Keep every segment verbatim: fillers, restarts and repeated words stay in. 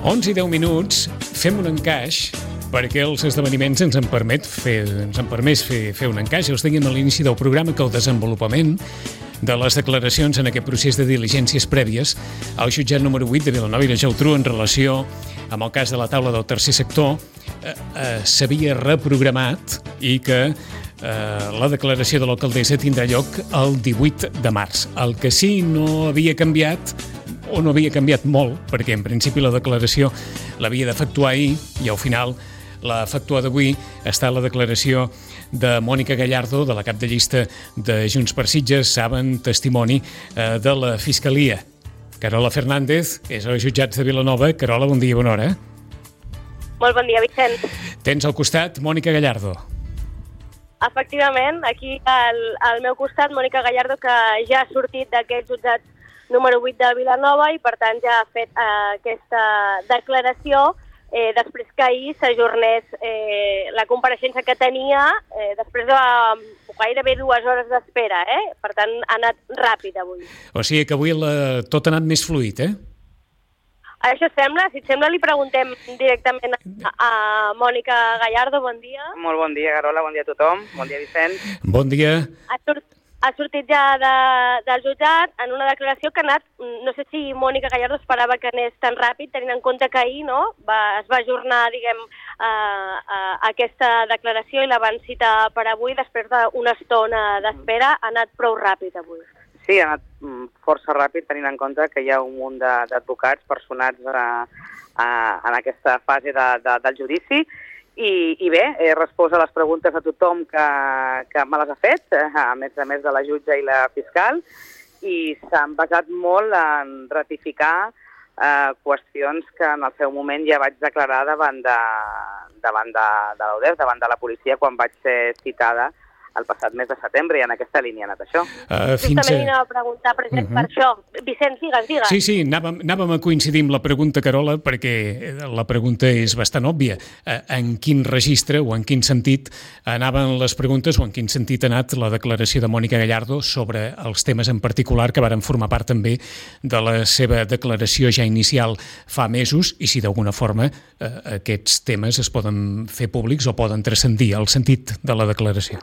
onze i deu minuts, fem un encaix, perquè els esdeveniments ens en permet fer, ens en permet fer, fer un encaix. Ja us dèiem a l'inici del programa que el desenvolupament de les declaracions en aquest procés de diligències prèvies al jutjat número vuit de Vilanova i la Geltrú en relació amb el cas de la taula del tercer sector eh, eh, s'havia reprogramat i que eh, la declaració de l'alcaldessa tindrà lloc el divuit de març. El que sí no havia canviat o no havia canviat molt, perquè en principi la declaració l'havia d'efectuar ahir i al final la efectuada avui està la declaració de Mònica Gallardo, de la cap de llista de Junts per Sitges, saben, testimoni eh, de la Fiscalia. Carola Fernández és als jutjats de Vilanova. Carola, bon dia i bona hora. Molt bon dia, Vicent. Tens al costat Mònica Gallardo. Efectivament, aquí al, al meu costat, Mònica Gallardo, que ja ha sortit d'aquest jutjat número vuit de Vilanova i, per tant, ja ha fet eh, aquesta declaració eh, després que ahir s'ajornés eh, la compareixença que tenia eh, després de gairebé dues hores d'espera. Eh? Per tant, ha anat ràpid avui. O sigui que avui la... tot ha anat més fluid, eh? Això sembla. Si et sembla, li preguntem directament a, a Mònica Gallardo. Bon dia. Molt bon dia, Carola. Bon dia a tothom. Bon dia, Vicent. Bon dia. Ha sortit Ha sortit ja de, del jutjat en una declaració que ha anat, no sé si Mònica Gallardo esperava que anés tan ràpid, tenint en compte que ahir no, va, es va ajornar, diguem, a, a, a aquesta declaració i la van citar per avui, després d'una estona d'espera, ha anat prou ràpid avui. Sí, ha anat força ràpid, tenint en compte que hi ha un munt d'advocats personats a, a, en aquesta fase de, de, del judici. I, i bé, he respost a les preguntes a tothom que, que me les ha fet, a més a més de la jutge i la fiscal, i s'han basat molt en ratificar eh, qüestions que en el seu moment ja vaig declarar davant de, davant de, de l'O D E S, davant de la policia, quan vaig ser citada el passat mes de setembre, i en aquesta línia ha anat això. Uh, fins Justament a... anava a preguntar per, uh -huh. per això. Vicent, digues, digues. Sí, sí, anàvem, anàvem a coincidir amb la pregunta, Carola, perquè la pregunta és bastant òbvia. En quin registre o en quin sentit anaven les preguntes o en quin sentit ha anat la declaració de Mònica Gallardo sobre els temes en particular que varen formar part també de la seva declaració ja inicial fa mesos i si d'alguna forma eh, aquests temes es poden fer públics o poden transcendir el sentit de la declaració.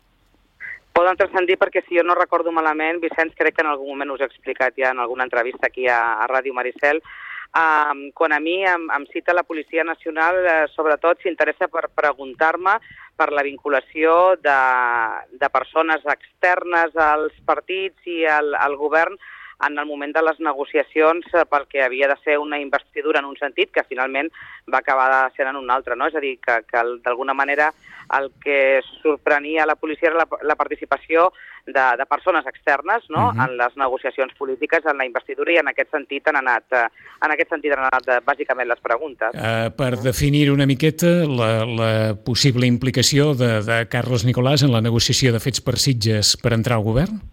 Poden transcendir perquè, si jo no recordo malament, Vicenç, crec que en algun moment us he explicat ja en alguna entrevista aquí a, a Ràdio Maricel, eh, quan a mi em, em cita la Policia Nacional, eh, sobretot s'interessa per preguntar-me per la vinculació de, de persones externes als partits i al, al govern en el moment de les negociacions pel que havia de ser una investidura en un sentit que finalment va acabar sent en un altre, no? És a dir, que, que d'alguna manera el que sorprenia a la policia era la, la participació de, de persones externes, no? Uh-huh. En les negociacions polítiques, en la investidura, i en aquest sentit han anat, en aquest sentit han anat bàsicament les preguntes. Uh, per definir una miqueta la, la possible implicació de, de Carles Nicolàs en la negociació de Fets per Sitges per entrar al govern?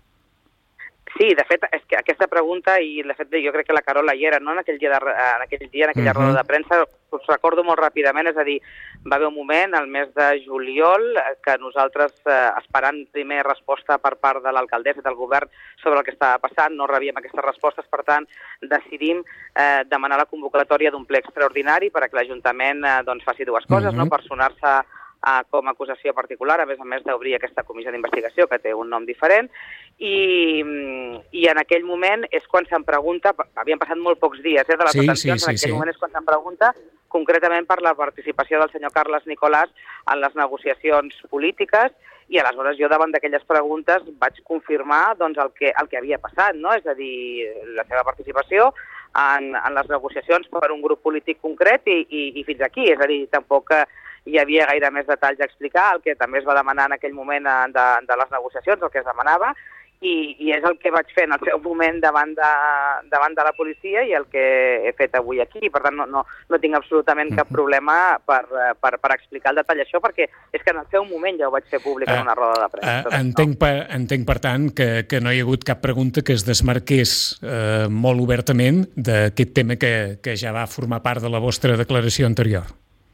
Sí, de fet, és que aquesta pregunta, i de fet jo crec que la Carola hi era, no? en aquell dia, de, en aquell dia, en aquella uh-huh. roda de premsa, us recordo molt ràpidament, és a dir, va haver un moment, el mes de juliol, que nosaltres, eh, esperant primer resposta per part de l'alcaldessa i del govern sobre el que estava passant, no rebíem aquestes respostes, per tant, decidim eh, demanar la convocatòria d'un ple extraordinari perquè l'Ajuntament eh, doncs, faci dues coses, uh-huh. no? Personar-se Uh, com a acusació particular, a més a més d'obrir aquesta comissió d'investigació, que té un nom diferent, i, i en aquell moment és quan se'm pregunta, havien passat molt pocs dies eh, de les sí, detencions, sí, sí, en aquell sí. moment és quan se'm pregunta concretament per la participació del senyor Carles Nicolàs en les negociacions polítiques, i aleshores jo davant d'aquelles preguntes vaig confirmar doncs, el, que, el que havia passat, no? És a dir, la seva participació en, en les negociacions per un grup polític concret i, i, i fins aquí, és a dir, tampoc hi havia gaire més detalls a explicar, el que també es va demanar en aquell moment de, de les negociacions, el que es demanava, i, i és el que vaig fer en el seu moment davant de, davant de la policia i el que he fet avui aquí. Per tant, no, no, no tinc absolutament cap problema per, per, per explicar el detall això, perquè és que en el seu moment ja ho vaig fer públic en una roda de premsa. Uh, uh, entenc, per, entenc, per tant, que, que no hi ha hagut cap pregunta que es desmarqués uh, molt obertament d'aquest tema que, que ja va formar part de la vostra declaració anterior.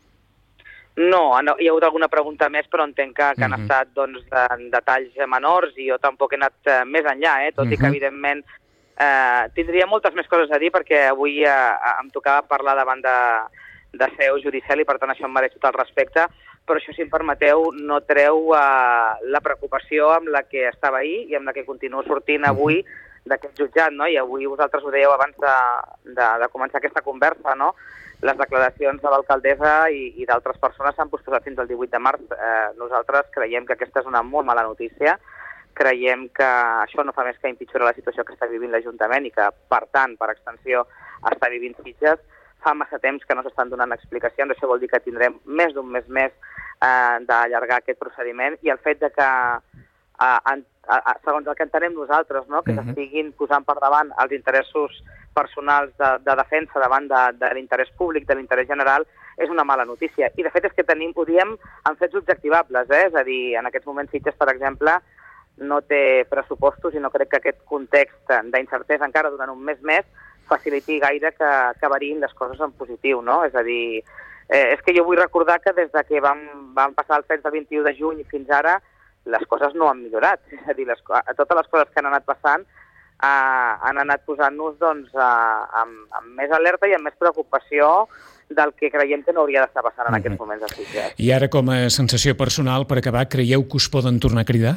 No, no, hi ha hagut alguna pregunta més, però entenc que, que han estat doncs, de, detalls menors, i jo tampoc he anat uh, més enllà, eh? Tot uh-huh. i que, evidentment, Eh, tindria moltes més coses a dir perquè avui eh, em tocava parlar davant de, de seu judicial i per tant això em mereix tot el respecte, però això, si em permeteu, no treu eh, la preocupació amb la que estava ahir i amb la que continuo sortint avui d'aquest jutjat, no? I avui vosaltres ho dèieu abans de, de, de començar aquesta conversa, no? Les declaracions de l'alcaldessa i, i d'altres persones s'han posposat fins al divuit de març. Eh, nosaltres creiem que aquesta és una molt mala notícia. Creiem que això no fa més que empitjorar la situació que està vivint l'Ajuntament i que, per tant, per extensió, està vivint Sitges. Fa massa temps que no s'estan donant explicacions, això vol dir que tindrem més d'un mes més eh, d'allargar aquest procediment, i el fet de que, eh, en, eh, segons el que entenem nosaltres, no? que uh-huh. s'estiguin posant per davant els interessos personals de, de defensa davant de, de l'interès públic, de l'interès general, és una mala notícia. I, de fet, és que tenim, ho diem en fets objectivables, eh? És a dir, en aquests moments Sitges, per exemple, no té pressupostos i no crec que aquest context d'incertesa encara durant un mes més faciliti gaire que, que variïn les coses en positiu, no? És a dir, eh, és que jo vull recordar que des de que vam, vam passar els fets del vint-i-u de juny fins ara, les coses no han millorat. És a dir, les, totes les coses que han anat passant eh, han anat posant-nos doncs, eh, amb, amb més alerta i amb més preocupació del que creiem que no hauria d'estar passant en mm-hmm. aquests moments a Sitges. I ara, com a sensació personal, per acabar, creieu que us poden tornar a cridar?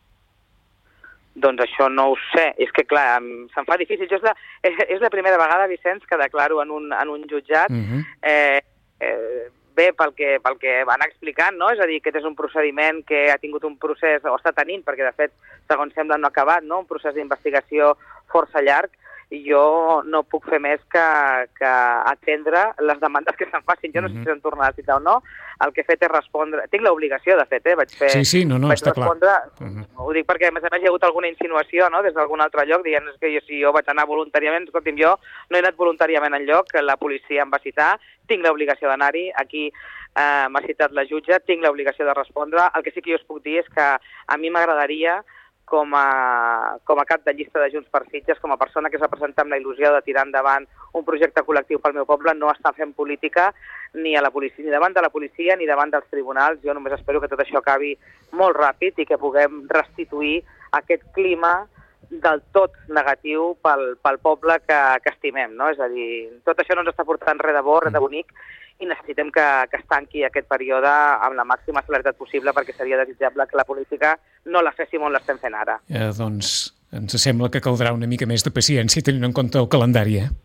Doncs això no ho sé. És que, clar, se'm fa difícil. Jo és, la, és la primera vegada, Vicenç, que declaro en un, en un jutjat. Uh-huh. eh, eh, bé, pel que, pel que van explicant, no? És a dir, aquest és un procediment que ha tingut un procés, o està tenint, perquè de fet, segons sembla, no ha acabat, no? Un procés d'investigació força llarg, i jo no puc fer més que, que atendre les demandes que se'n facin. Jo no sé si se'n tornarà a citar o no. El que he fet és respondre... Tinc l'obligació, de fet, eh? Vaig fer... Sí, sí, no, no, vaig està respondre... clar. Uh-huh. Ho dic perquè, a més a més, hi ha hagut alguna insinuació, no?, des d'algun altre lloc, dient que jo, si jo vaig anar voluntàriament, escolti'm, jo no he anat voluntàriament enlloc, la policia em va citar, tinc l'obligació d'anar-hi, aquí eh, m'ha citat la jutge, tinc l'obligació de respondre. El que sí que jo us puc dir és que a mi m'agradaria, com a, com a cap de llista de Junts per Sitges, com a persona que es representa amb la il·lusió de tirar endavant un projecte col·lectiu pel meu poble, no estar fent política ni a la policia, ni davant de la policia ni davant dels tribunals. Jo només espero que tot això acabi molt ràpid i que puguem restituir aquest clima del tot negatiu pel, pel poble que, que estimem, no? És a dir, tot això no ens està portant res de bo, res de bonic, i necessitem que, que es tanqui aquest període amb la màxima celeritat possible, perquè seria desitjable que la política no la féssim on l'estem fent ara. Eh, doncs ens sembla que caldrà una mica més de paciència tenint en compte el calendari, eh?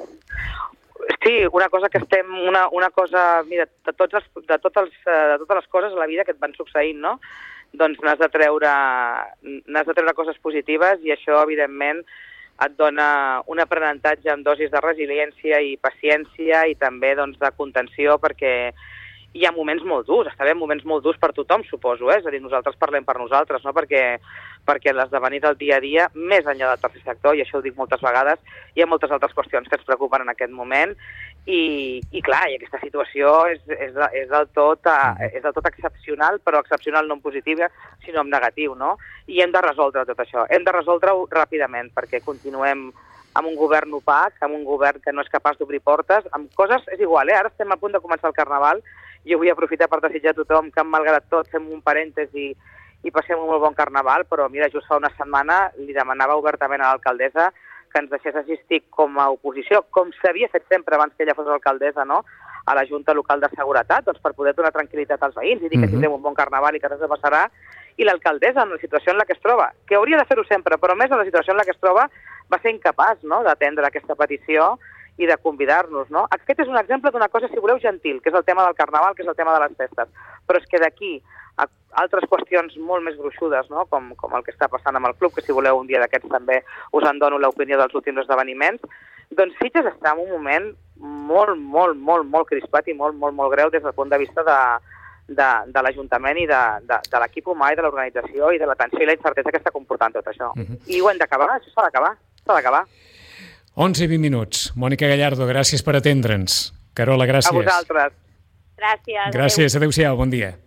Sí, una cosa que estem... Una, una cosa... Mira, de, tots els, de, tots els, de totes les coses a la vida que et van succeint, no?, doncs n'has de treure, n'has de treure coses positives, i això, evidentment, et dona un aprenentatge amb dosis de resiliència i paciència i també doncs, de contenció, perquè hi ha moments molt durs, està bé, moments molt durs per tothom, suposo, eh? És a dir, nosaltres parlem per nosaltres, no? perquè, perquè l'esdevenir del dia a dia, més enllà del tercer sector, i això ho dic moltes vegades, hi ha moltes altres qüestions que ens preocupen en aquest moment, i, i clar, i aquesta situació és, és, és, del tot, és del tot excepcional, però excepcional no en positiva, sinó en negatiu, no? I hem de resoldre tot això, hem de resoldre-ho ràpidament, perquè continuem amb un govern opac, amb un govern que no és capaç d'obrir portes, amb coses, és igual, eh? Ara estem a punt de començar el Carnaval, jo vull aprofitar per desitjar a tothom que, malgrat tot, fem un parèntesi i passem un molt bon Carnaval, però mira, just fa una setmana li demanava obertament a l'alcaldessa que ens deixés assistir com a oposició, com s'havia fet sempre abans que ella fos alcaldessa, no?, a la Junta Local de Seguretat, doncs per poder donar tranquil·litat als veïns i dir que tindrem un bon Carnaval i que res no passarà. I l'alcaldessa, en la situació en la que es troba, que hauria de fer-ho sempre, però més en la situació en la que es troba, va ser incapaç, no?, d'atendre aquesta petició i de convidar-nos, no? Aquest és un exemple d'una cosa, si voleu, gentil, que és el tema del Carnaval, que és el tema de les festes. Però és que d'aquí a altres qüestions molt més gruixudes, no?, com, com el que està passant amb el club, que si voleu un dia d'aquests també us en dono l'opinió dels últims esdeveniments, doncs Sitges està en un moment molt, molt, molt, molt crispat i molt, molt, molt greu des del punt de vista de, de, de l'Ajuntament i de, de, de l'equip humà i de l'organització i de la tensió i la incertesa que està comportant tot això. Uh-huh. I ho hem d'acabar, això s'ha d'acabar, s'ha d'acabar. onze i vint minuts. Mònica Gallardo, gràcies per atendre'ns. Carola, gràcies. A vosaltres. Gràcies. Gràcies, adéu-siau, bon dia.